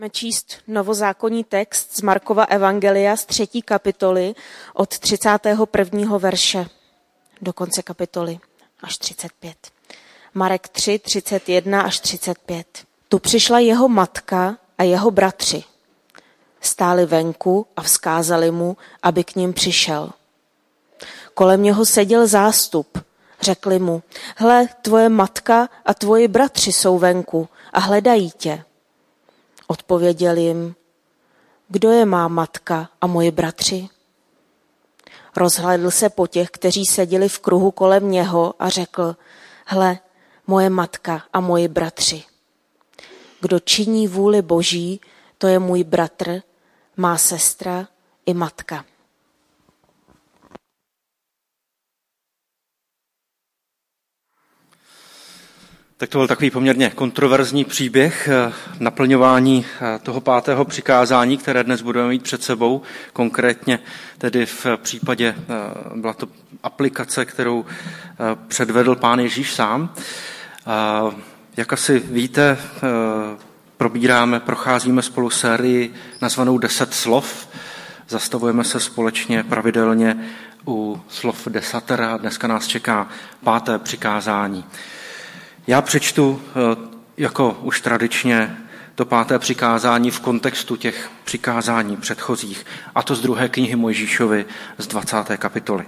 Budeme číst novozákonní text z Markova evangelia z 3. kapitoly od 31. verše do konce kapitoly až 35. Marek 3, 31 až 35. Tu přišla jeho matka a jeho bratři. Stáli venku a vzkázali mu, aby k nim přišel. Kolem něho seděl zástup. Řekli mu, hle, tvoje matka a tvoji bratři jsou venku a hledají tě. Odpověděl jim, kdo je má matka a moji bratři? Rozhlédl se po těch, kteří seděli v kruhu kolem něho a řekl, hle, moje matka a moji bratři. Kdo činí vůli Boží, to je můj bratr, má sestra i matka. Tak to byl takový poměrně kontroverzní příběh naplňování toho 5. přikázání, které dnes budeme mít před sebou. Konkrétně tedy v případě, byla to aplikace, kterou předvedl Pán Ježíš sám. Jak asi víte, procházíme spolu sérii nazvanou 10 slov. Zastavujeme se společně pravidelně u slov desatera. Dneska nás čeká 5. přikázání. Já přečtu, jako už tradičně, to 5. přikázání v kontextu těch přikázání předchozích, a to z 2. knihy Mojžíšovy z 20. kapitoly.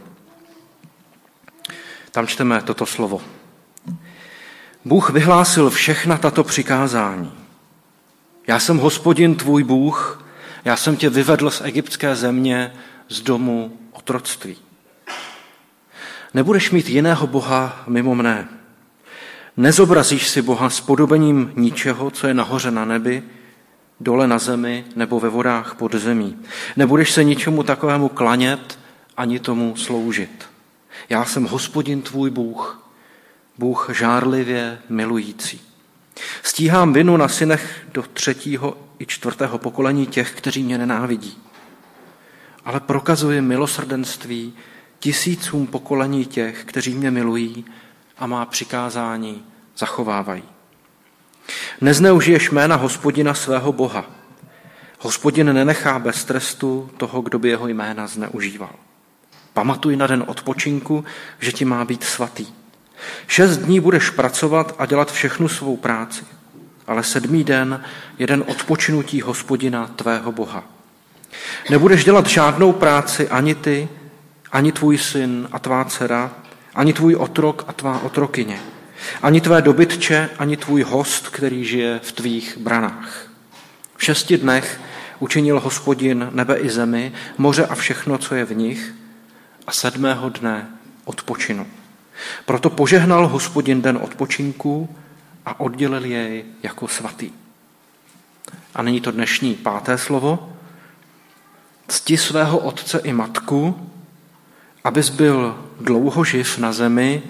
Tam čteme toto slovo. Bůh vyhlásil všechna tato přikázání. Já jsem Hospodin tvůj Bůh, já jsem tě vyvedl z egyptské země, z domu otroctví. Nebudeš mít jiného boha mimo mne. Nezobrazíš si Boha s podobením ničeho, co je nahoře na nebi, dole na zemi nebo ve vodách pod zemí. Nebudeš se ničemu takovému klanět ani tomu sloužit. Já jsem Hospodin tvůj Bůh, Bůh žárlivě milující. Stíhám vinu na synech do 3. i 4. pokolení těch, kteří mě nenávidí. Ale prokazuji milosrdenství tisícům pokolení těch, kteří mě milují a má přikázání zachovávají. Nezneužiješ jména Hospodina svého Boha. Hospodin nenechá bez trestu toho, kdo by jeho jména zneužíval. Pamatuj na den odpočinku, že ti má být svatý. 6 dní budeš pracovat a dělat všechnu svou práci, ale 7. den je den odpočinutí Hospodina tvého Boha. Nebudeš dělat žádnou práci ani ty, ani tvůj syn a tvá dcera, ani tvůj otrok a tvá otrokyně, ani tvé dobytče, ani tvůj host, který žije v tvých branách. V 6 dnech učinil Hospodin nebe i zemi, moře a všechno, co je v nich, a 7. dne odpočinu. Proto požehnal Hospodin den odpočinku a oddělil jej jako svatý. A nyní to dnešní 5. slovo. Cti svého otce i matku, abys byl dlouho živ na zemi,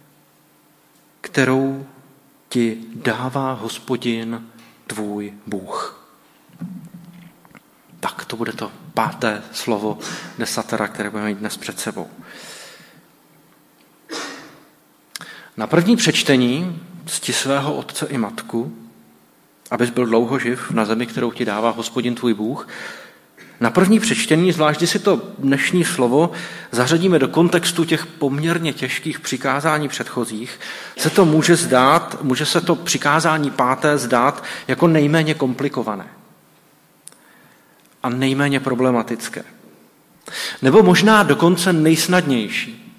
kterou ti dává Hospodin tvůj Bůh. Tak to bude to 5. slovo desatera, které budeme mít dnes před sebou. Na první přečtení cti svého otce i matku, abys byl dlouho živ na zemi, kterou ti dává Hospodin tvůj Bůh, na první přečtení, zvlášť když si to dnešní slovo zařadíme do kontextu těch poměrně těžkých přikázání předchozích, může se to přikázání 5. zdát jako nejméně komplikované a nejméně problematické. Nebo možná dokonce nejsnadnější.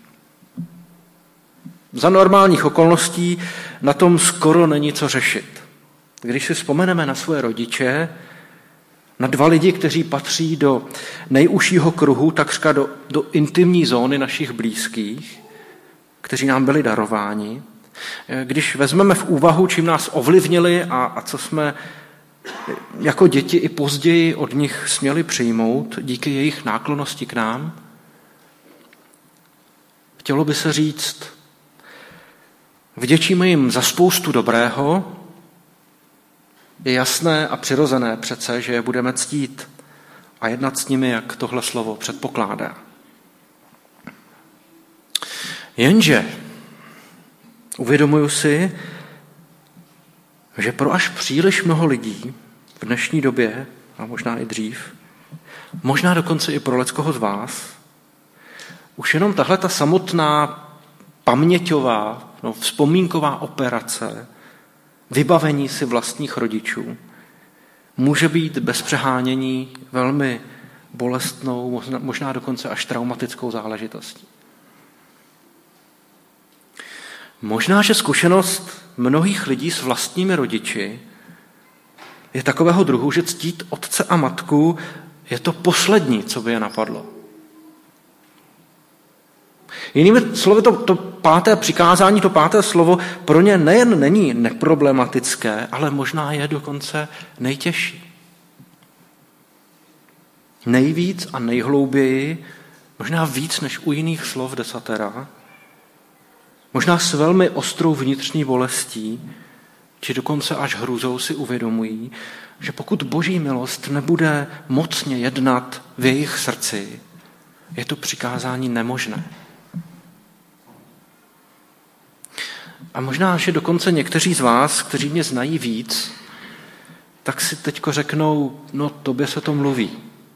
Za normálních okolností na tom skoro není co řešit. Když si vzpomeneme na svoje rodiče, na 2 lidi, kteří patří do nejužšího kruhu, takřka do intimní zóny našich blízkých, kteří nám byli darováni. Když vezmeme v úvahu, čím nás ovlivnili a co jsme jako děti i později od nich směli přijmout díky jejich náklonnosti k nám, chtělo by se říct, vděčíme jim za spoustu dobrého. Je jasné a přirozené přece, že je budeme ctít a jednat s nimi, jak tohle slovo předpokládá. Jenže uvědomuji si, že pro až příliš mnoho lidí v dnešní době, a možná i dřív, možná dokonce i pro leckoho z vás, už jenom tahle ta samotná paměťová, vzpomínková operace, vybavení si vlastních rodičů, může být bez přehánění velmi bolestnou, možná dokonce až traumatickou záležitostí. Možná, že zkušenost mnohých lidí s vlastními rodiči je takového druhu, že ctít otce a matku je to poslední, co by je napadlo. Jinými slovy, to páté přikázání, to páté slovo pro ně nejen není neproblematické, ale možná je dokonce nejtěžší. Nejvíc a nejhlouběji, možná víc než u jiných slov desatera, možná s velmi ostrou vnitřní bolestí, či dokonce až hrůzou si uvědomují, že pokud Boží milost nebude mocně jednat v jejich srdci, je to přikázání nemožné. A možná, že dokonce někteří z vás, kteří mě znají víc, tak si teďko řeknou, no tobě se to mluví.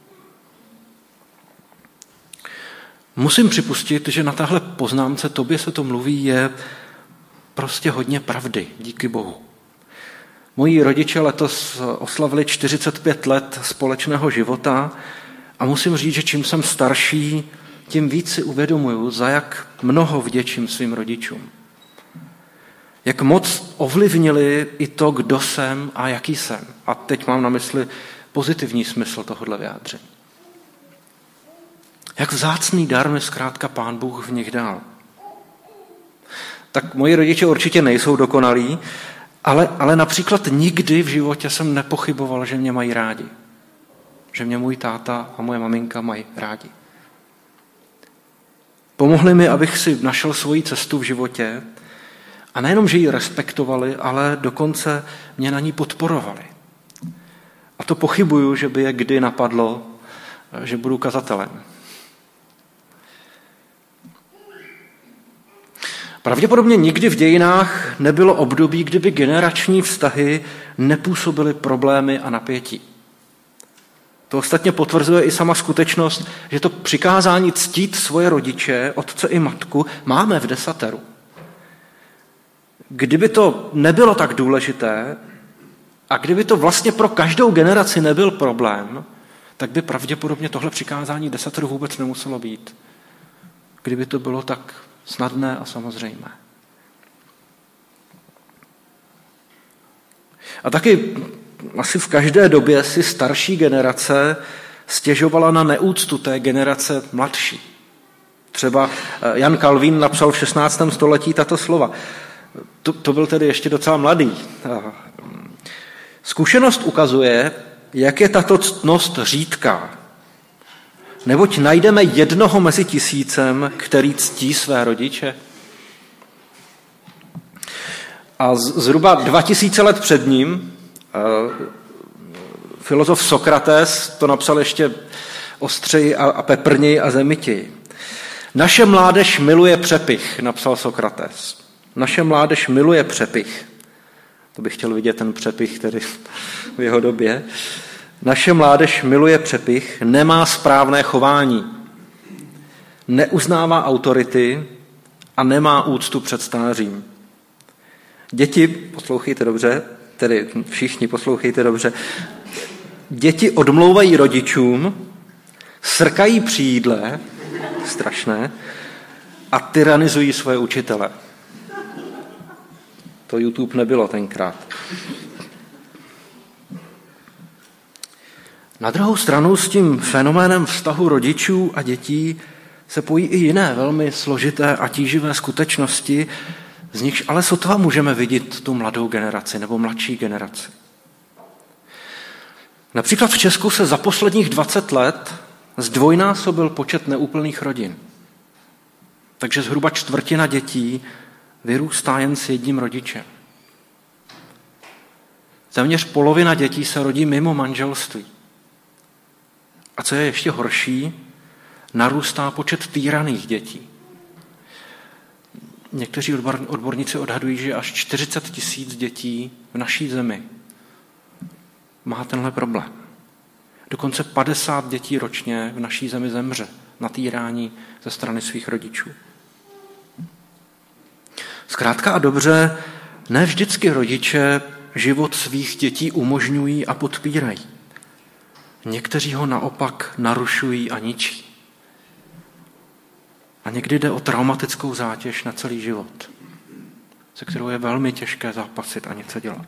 Musím připustit, že na tahle poznámce tobě se to mluví je prostě hodně pravdy, díky Bohu. Moji rodiče letos oslavili 45 let společného života a musím říct, že čím jsem starší, tím víc si uvědomuju, za jak mnoho vděčím svým rodičům. Jak moc ovlivnili i to, kdo jsem a jaký jsem. A teď mám na mysli pozitivní smysl tohohle vyjádření. Jak vzácný dar mi zkrátka Pán Bůh v nich dal. Tak moji rodiče určitě nejsou dokonalí, ale například nikdy v životě jsem nepochyboval, že mě mají rádi. Že mě můj táta a moje maminka mají rádi. Pomohli mi, abych si našel svoji cestu v životě a nejenom, že ji respektovali, ale dokonce mě na ní podporovali. A to pochybuju, že by je kdy napadlo, že budu kazatelem. Pravděpodobně nikdy v dějinách nebylo období, kdyby generační vztahy nepůsobily problémy a napětí. To ostatně potvrzuje i sama skutečnost, že to přikázání ctít svoje rodiče, otce i matku, máme v desateru. Kdyby to nebylo tak důležité a kdyby to vlastně pro každou generaci nebyl problém, tak by pravděpodobně tohle přikázání desateru vůbec nemuselo být. Kdyby to bylo tak snadné a samozřejmé. A taky asi v každé době si starší generace stěžovala na neúctu té generace mladší. Třeba Jan Kalvín napsal v 16. století tato slova. To byl tedy ještě docela mladý. Zkušenost ukazuje, jak je tato ctnost řídká. Neboť najdeme jednoho mezi tisícem, který ctí své rodiče. A zhruba 2000 let před ním filozof Sokrates to napsal ještě ostřeji a peprněji a zemitěji. Naše mládež miluje přepych, napsal Sokrates. Naše mládež miluje přepych. To bych chtěl vidět ten přepych, který v jeho době. Naše mládež miluje přepych, nemá správné chování, neuznává autority a nemá úctu před stářím. Děti, poslouchejte dobře, tedy všichni poslouchejte dobře, děti odmlouvají rodičům, srkají při jídle, strašné, a tyranizují svoje učitele. To YouTube nebylo tenkrát. Na druhou stranu s tím fenoménem vztahu rodičů a dětí se pojí i jiné velmi složité a tíživé skutečnosti, z nichž ale sotva můžeme vidět tu mladou generaci nebo mladší generaci. Například v Česku se za posledních 20 let zdvojnásobil počet neúplných rodin. Takže zhruba čtvrtina dětí vyrůstá jen s jedním rodičem. Téměř polovina dětí se rodí mimo manželství. A co je ještě horší, narůstá počet týraných dětí. Někteří odborníci odhadují, že až 40 000 dětí v naší zemi má tenhle problém. Dokonce 50 dětí ročně v naší zemi zemře na týrání ze strany svých rodičů. Zkrátka a dobře, ne vždycky rodiče život svých dětí umožňují a podpírají. Někteří ho naopak narušují a ničí. A někdy jde o traumatickou zátěž na celý život, se kterou je velmi těžké zápasit a něco dělat.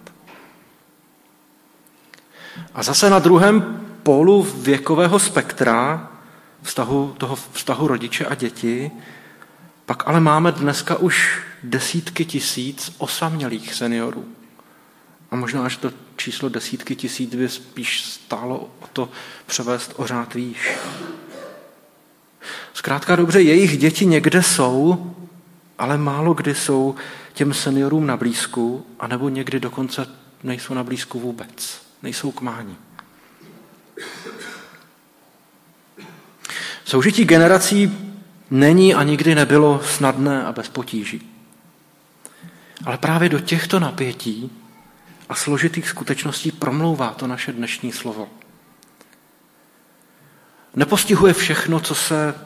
A zase na druhém pólu věkového spektra vztahu rodiče a děti, pak ale máme dneska už desítky tisíc osamělých seniorů. A možná, že to číslo desítky tisíc by spíš stálo o to převést o řád výš. Zkrátka dobře, jejich děti někde jsou, ale málo kdy jsou těm seniorům na blízku, anebo někdy dokonce nejsou na blízku vůbec, nejsou k mání. Soužití generací není a nikdy nebylo snadné a bez potíží. Ale právě do těchto napětí a složitých skutečností promlouvá to naše dnešní slovo. Nepostihuje všechno, co se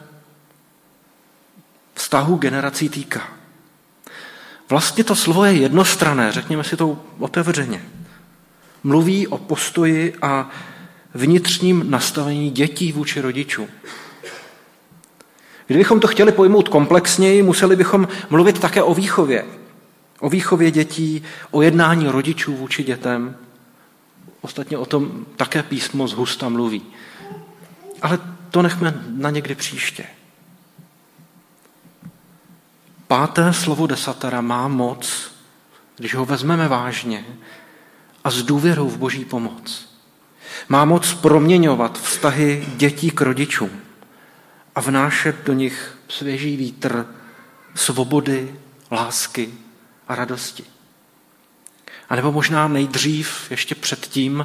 vztahu generací týká. Vlastně to slovo je jednostranné, řekněme si to otevřeně. Mluví o postoji a vnitřním nastavení dětí vůči rodičům. Kdybychom to chtěli pojmout komplexněji, museli bychom mluvit také o výchově. O výchově dětí, o jednání rodičů vůči dětem. Ostatně o tom také písmo zhusta mluví. Ale to nechme na někdy příště. 5. slovo desatera má moc, když ho vezmeme vážně a s důvěrou v Boží pomoc. Má moc proměňovat vztahy dětí k rodičům a vnášet do nich svěží vítr svobody, lásky a radosti. A nebo možná nejdřív, ještě předtím,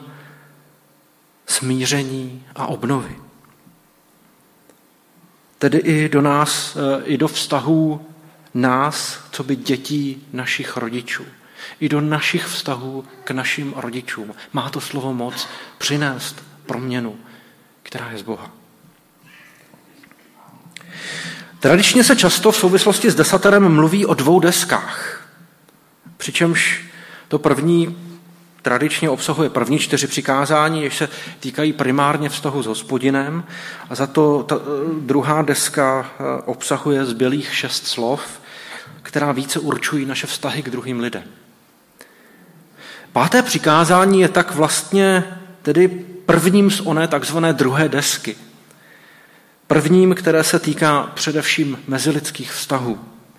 smíření a obnovy. Tedy i do nás, i do vztahů nás, co by dětí našich rodičů. I do našich vztahů k našim rodičům. Má to slovo moc přinést proměnu, která je z Boha. Tradičně se často v souvislosti s desaterem mluví o 2 deskách. Přičemž to první tradičně obsahuje první 4 přikázání, jež se týkají primárně vztahu s Hospodinem, a za to ta druhá deska obsahuje zbylých 6 slov, která více určují naše vztahy k druhým lidem. 5. přikázání je tak vlastně tedy prvním z oné takzvané druhé desky. Prvním, které se týká především mezilidských vztahů.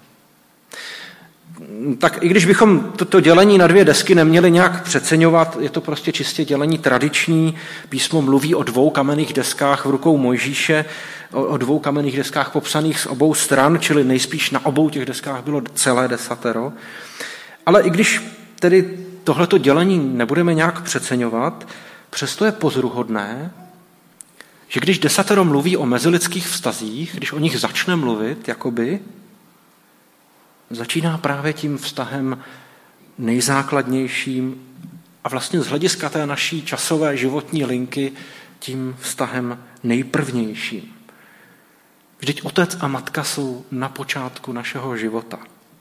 Tak i když bychom toto dělení na 2 desky neměli nějak přeceňovat, je to prostě čistě dělení tradiční. Písmo mluví o 2 kamenných deskách v rukou Mojžíše, o 2 kamenných deskách popsaných z obou stran, čili nejspíš na obou těch deskách bylo celé desatero. Ale i když tedy tohleto dělení nebudeme nějak přeceňovat, přesto je pozoruhodné, že když desatero mluví o mezilidských vztazích, když o nich začne mluvit, jakoby, začíná právě tím vztahem nejzákladnějším a vlastně z hlediska té naší časové životní linky tím vztahem nejprvnějším. Vždyť otec a matka jsou na počátku našeho života.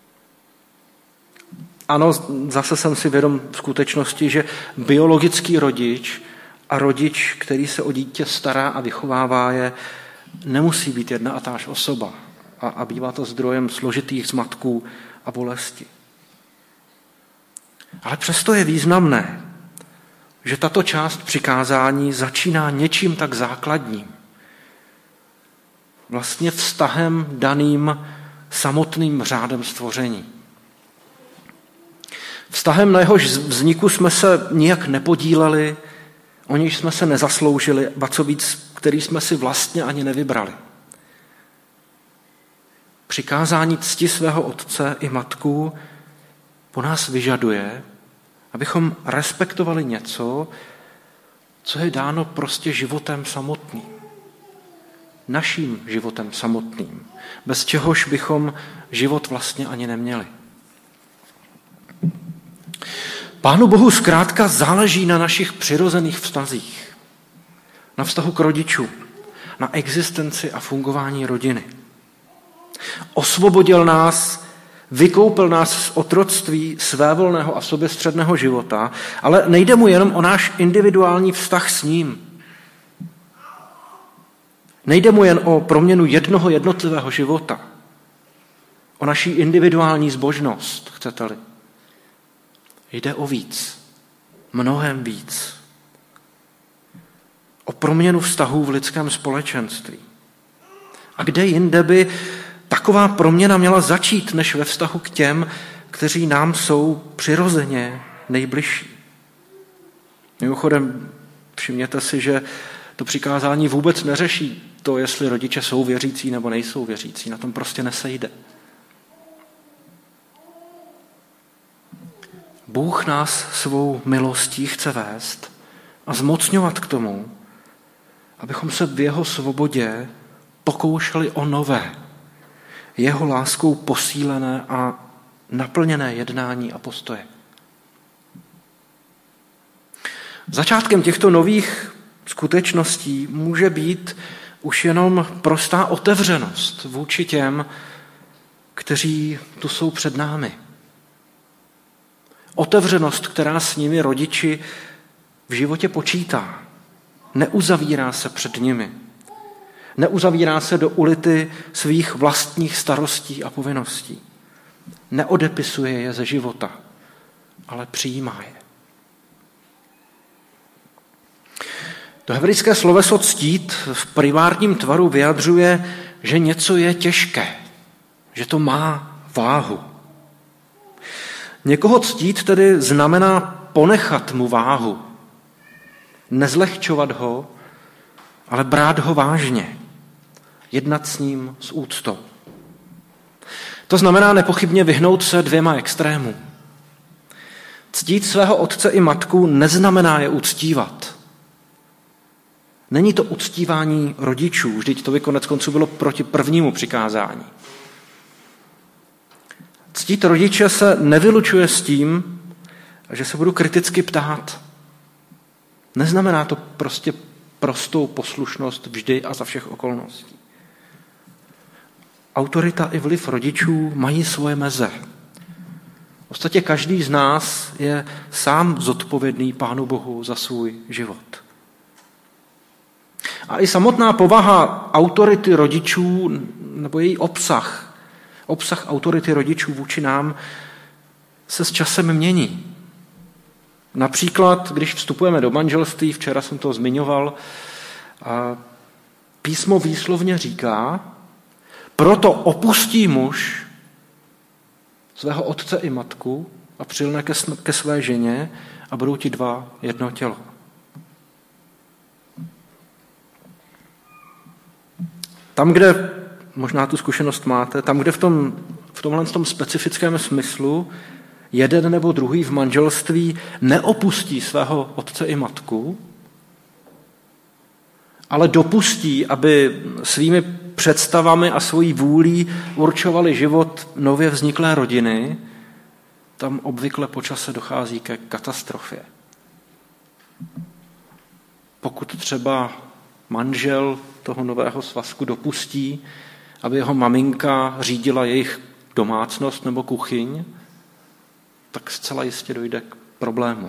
Ano, zase jsem si vědom skutečnosti, že biologický rodič a rodič, který se o dítě stará a vychovává je, nemusí být jedna a táž osoba. A bývá to zdrojem složitých zmatků a bolesti. Ale přesto je významné, že tato část přikázání začíná něčím tak základním. Vlastně vztahem daným samotným řádem stvoření. Vztahem, na jehož vzniku jsme se nijak nepodíleli, o nějž jsme se nezasloužili, ba co víc, který jsme si vlastně ani nevybrali. Přikázání cti svého otce i matku po nás vyžaduje, abychom respektovali něco, co je dáno prostě životem samotným. Naším životem samotným, bez čehož bychom život vlastně ani neměli. Pánu Bohu zkrátka záleží na našich přirozených vztazích, na vztahu k rodičům, na existenci a fungování rodiny. Osvobodil nás, vykoupil nás z otroctví svévolného a soběstředného života, ale nejde mu jenom o náš individuální vztah s ním. Nejde mu jen o proměnu jednoho jednotlivého života, o naší individuální zbožnost, chcete-li. Jde o víc, mnohem víc. O proměnu vztahů v lidském společenství. A kde jinde by taková proměna měla začít, než ve vztahu k těm, kteří nám jsou přirozeně nejbližší. Mimochodem, všimněte si, že to přikázání vůbec neřeší to, jestli rodiče jsou věřící nebo nejsou věřící. Na tom prostě nesejde. Bůh nás svou milostí chce vést a zmocňovat k tomu, abychom se v jeho svobodě pokoušeli o nové, jeho láskou posílené a naplněné jednání a postoje. Začátkem těchto nových skutečností může být už jenom prostá otevřenost vůči těm, kteří tu jsou před námi. Otevřenost, která s nimi rodiči v životě počítá. Neuzavírá se před nimi. Neuzavírá se do ulity svých vlastních starostí a povinností. Neodepisuje je ze života, ale přijímá je. To hebrejské sloveso ctít v primárním tvaru vyjadřuje, že něco je těžké, že to má váhu. Někoho ctít tedy znamená ponechat mu váhu, nezlehčovat ho, ale brát ho vážně, jednat s ním s úctou. To znamená nepochybně vyhnout se dvěma extrémům. Ctít svého otce i matku neznamená je uctívat. Není to uctívání rodičů, vždyť to by konec konců bylo proti prvnímu přikázání. Ctít rodiče se nevylučuje s tím, že se budu kriticky ptát. Neznamená to prostě prostou poslušnost vždy a za všech okolností. Autorita i vliv rodičů mají svoje meze. V podstatě každý z nás je sám zodpovědný Pánu Bohu za svůj život. A i samotná povaha autority rodičů, nebo její obsah autority rodičů vůči nám se s časem mění. Například, když vstupujeme do manželství, včera jsem to zmiňoval, písmo výslovně říká, proto opustí muž svého otce i matku a přilne ke své ženě a budou ti dva jedno tělo. Tam, kde, možná tu zkušenost máte, tam, kde v tomhle specifickém smyslu jeden nebo druhý v manželství neopustí svého otce i matku, ale dopustí, aby svými představami a svojí vůlí určovali život nově vzniklé rodiny, tam obvykle po čase dochází ke katastrofě. Pokud třeba manžel toho nového svazku dopustí, aby jeho maminka řídila jejich domácnost nebo kuchyň, tak zcela jistě dojde k problému.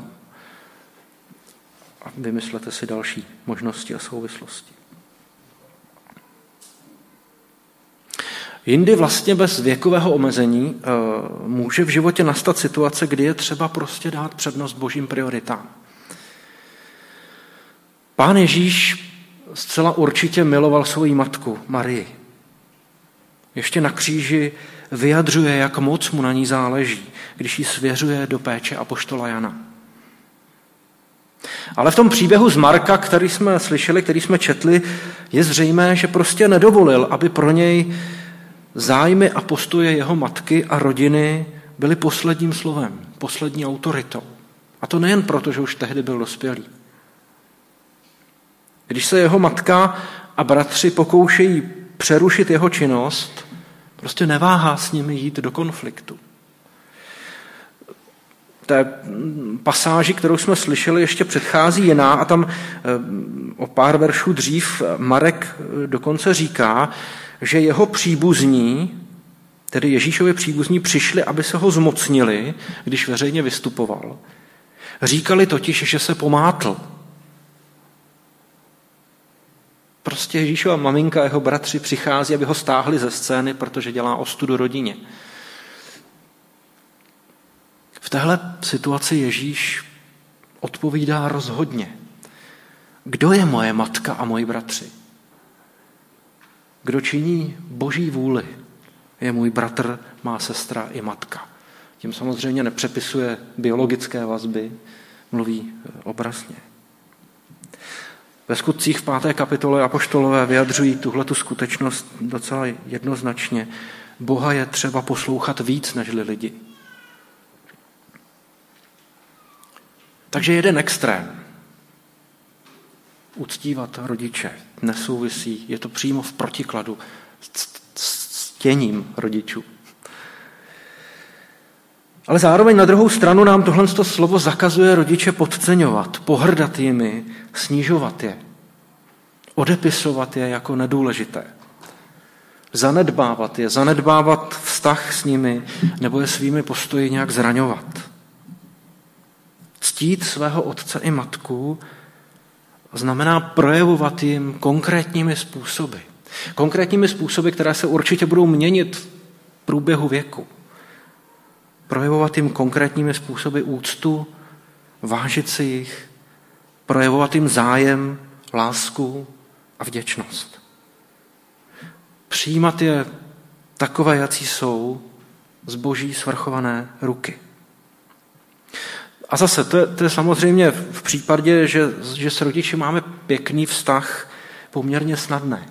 A vymyslete si další možnosti a souvislosti. Jindy vlastně bez věkového omezení může v životě nastat situace, kdy je třeba prostě dát přednost božím prioritám. Pán Ježíš zcela určitě miloval svoji matku Marii. Ještě na kříži vyjadřuje, jak moc mu na ní záleží, když ji svěřuje do péče apoštola Jana. Ale v tom příběhu z Marka, který jsme slyšeli, který jsme četli, je zřejmé, že prostě nedovolil, aby pro něj zájmy a postoje jeho matky a rodiny byly posledním slovem, poslední autoritou. A to nejen proto, že už tehdy byl dospělý. Když se jeho matka a bratři pokoušejí přerušit jeho činnost, prostě neváhá s nimi jít do konfliktu. té pasáži, kterou jsme slyšeli, ještě předchází jiná a tam o pár veršů dřív Marek dokonce říká, že jeho příbuzní, tedy Ježíšovi příbuzní, přišli, aby se ho zmocnili, když veřejně vystupoval. Říkali totiž, že se pomátl. Prostě Ježíšova maminka a jeho bratři přichází, aby ho stáhli ze scény, protože dělá ostudu rodině. V téhle situaci Ježíš odpovídá rozhodně. Kdo je moje matka a moji bratři? Kdo činí Boží vůli, je můj bratr, má sestra i matka. Tím samozřejmě nepřepisuje biologické vazby, mluví obrazně. Ve Skutcích v 5. kapitole apoštolové vyjadřují tuhletu skutečnost docela jednoznačně. Boha je třeba poslouchat víc nežli lidi. Takže jeden extrém. Uctívat rodiče nesouvisí, je to přímo v protikladu s ctěním rodičů. Ale zároveň na druhou stranu nám tohle slovo zakazuje rodiče podceňovat, pohrdat jimi, snižovat je, odepisovat je jako nedůležité, zanedbávat vztah s nimi nebo je svými postoji nějak zraňovat. Ctít svého otce i matku znamená projevovat jim konkrétními způsoby. Konkrétními způsoby, které se určitě budou měnit v průběhu věku. Projevovat jim konkrétními způsoby úctu, vážit si jich, projevovat jim zájem, lásku a vděčnost. Přijímat je takové, jací jsou, z Boží svrchované ruky. A zase, to je samozřejmě v případě, že s rodiči máme pěkný vztah, poměrně snadné.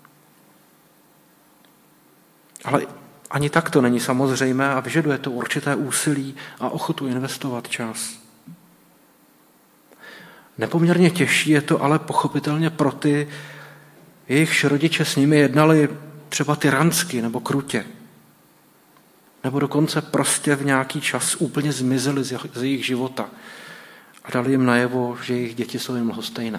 Ale ani tak to není samozřejmé a vyžaduje to určité úsilí a ochotu investovat čas. Nepoměrně těžší je to ale pochopitelně pro ty, jejichž rodiče s nimi jednali třeba tyransky nebo krutě. Nebo dokonce prostě v nějaký čas úplně zmizeli z jejich života a dali jim najevo, že jejich děti jsou jim lhostejné.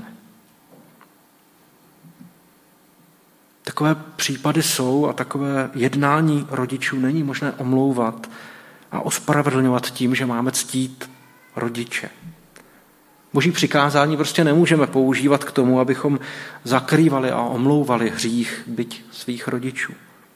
Takové případy jsou a takové jednání rodičů není možné omlouvat a ospravedlňovat tím, že máme ctít rodiče. Boží přikázání prostě nemůžeme používat k tomu, abychom zakrývali a omlouvali hřích byť svých rodičů.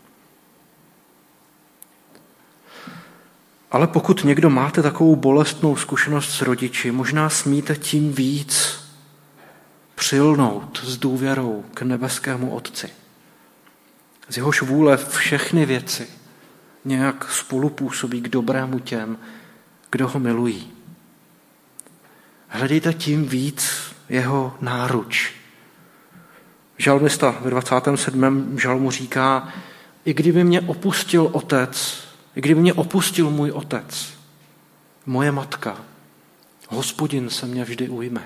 Ale pokud někdo máte takovou bolestnou zkušenost s rodiči, možná smíte tím víc přilnout s důvěrou k nebeskému Otci. Z jehož vůle všechny věci nějak spolupůsobí k dobrému těm, kdo ho milují. Hledejte tím víc jeho náruč. Žalmista ve 27. žalmu říká, i kdyby mě opustil otec, i kdyby mě opustil můj otec, moje matka, Hospodin se mě vždy ujme.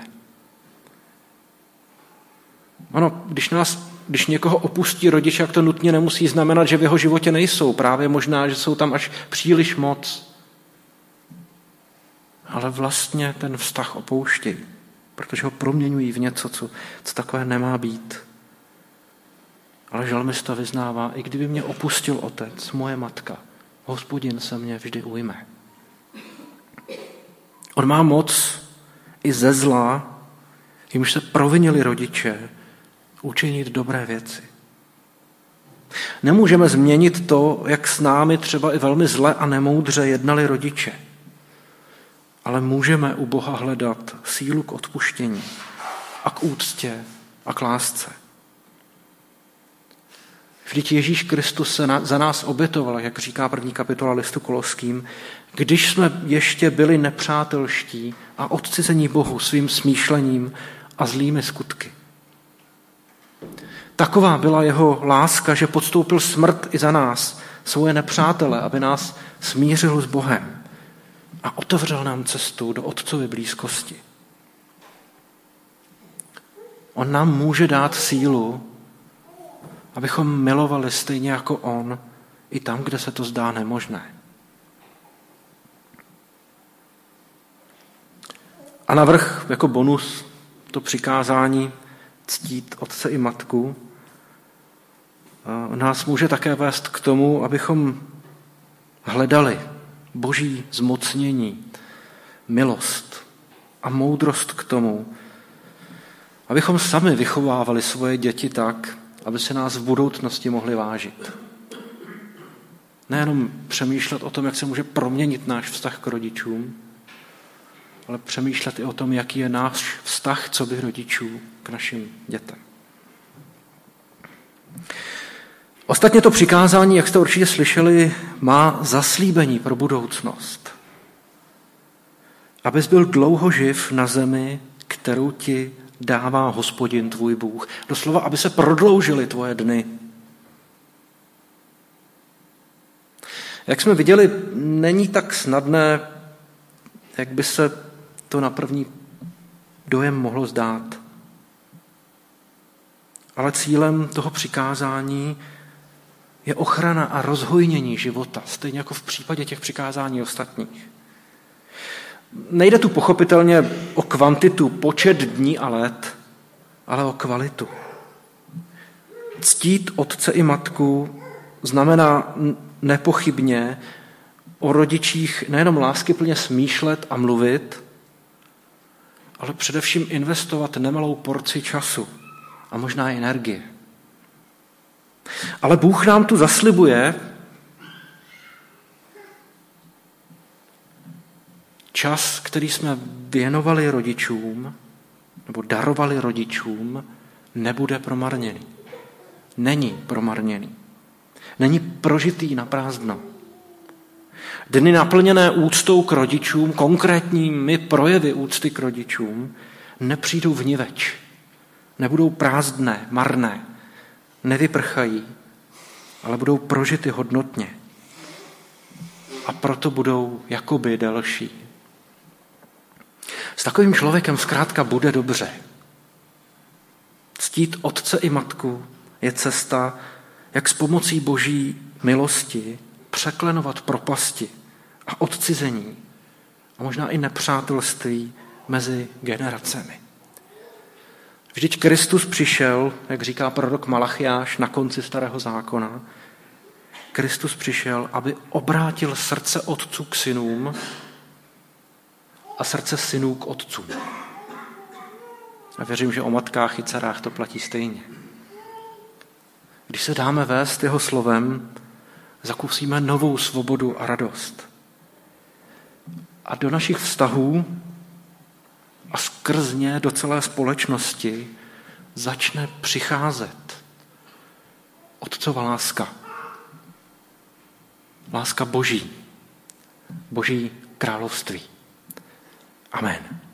Ano, když někoho opustí rodiče, jak to nutně nemusí znamenat, že v jeho životě nejsou. Právě možná, že jsou tam až příliš moc. Ale vlastně ten vztah opouštějí, protože ho proměňují v něco, co takové nemá být. Ale žalmista vyznává, i kdyby mě opustil otec, moje matka, Hospodin se mě vždy ujme. On má moc i ze zla, jimž se provinili rodiče, učinit dobré věci. Nemůžeme změnit to, jak s námi třeba i velmi zle a nemoudře jednali rodiče. Ale můžeme u Boha hledat sílu k odpuštění a k úctě a k lásce. Vždyť Ježíš Kristus se za nás obětoval, jak říká 1. kapitola listu Koloským, když jsme ještě byli nepřátelští a odcizení Bohu svým smýšlením a zlými skutky. Taková byla jeho láska, že podstoupil smrt i za nás, svoje nepřátele, aby nás smířil s Bohem a otevřel nám cestu do Otcovy blízkosti. On nám může dát sílu, abychom milovali stejně jako on, i tam, kde se to zdá nemožné. A navrch jako bonus to přikázání ctít otce i matku nás může také vést k tomu, abychom hledali boží zmocnění, milost a moudrost k tomu, abychom sami vychovávali svoje děti tak, aby se nás v budoucnosti mohli vážit. Nejenom přemýšlet o tom, jak se může proměnit náš vztah k rodičům, ale přemýšlet i o tom, jaký je náš vztah coby rodičů k našim dětem. Ostatně to přikázání, jak jste určitě slyšeli, má zaslíbení pro budoucnost. Abys byl dlouho živ na zemi, kterou ti dává Hospodin tvůj Bůh. Doslova, aby se prodloužily tvoje dny. Jak jsme viděli, není tak snadné, jak by se to na první dojem mohlo zdát. Ale cílem toho přikázání je ochrana a rozhojnění života, stejně jako v případě těch přikázání ostatních. Nejde tu pochopitelně o kvantitu, počet dní a let, ale o kvalitu. Ctít otce i matku znamená nepochybně o rodičích nejenom láskyplně smýšlet a mluvit, ale především investovat nemalou porci času a možná i energie. Ale Bůh nám tu zaslibuje čas, který jsme věnovali rodičům nebo darovali rodičům, nebude promarněný. Není promarněný. Není prožitý na prázdno. Dny naplněné úctou k rodičům, konkrétními projevy úcty k rodičům, nepřijdou vniveč. Nebudou prázdné, marné, nevyprchají, ale budou prožity hodnotně. A proto budou jakoby delší. S takovým člověkem zkrátka bude dobře. Ctít otce i matku je cesta, jak s pomocí boží milosti překlenovat propasti a odcizení a možná i nepřátelství mezi generacemi. Vždyť Kristus přišel, jak říká prorok Malachiáš na konci Starého zákona, Kristus přišel, aby obrátil srdce otců k synům a srdce synů k otcům. A věřím, že o matkách i dcerách to platí stejně. Když se dáme vést jeho slovem, zakusíme novou svobodu a radost. A do našich vztahů a skrz ně do celé společnosti začne přicházet otcova láska. Láska Boží. Boží království. Amen.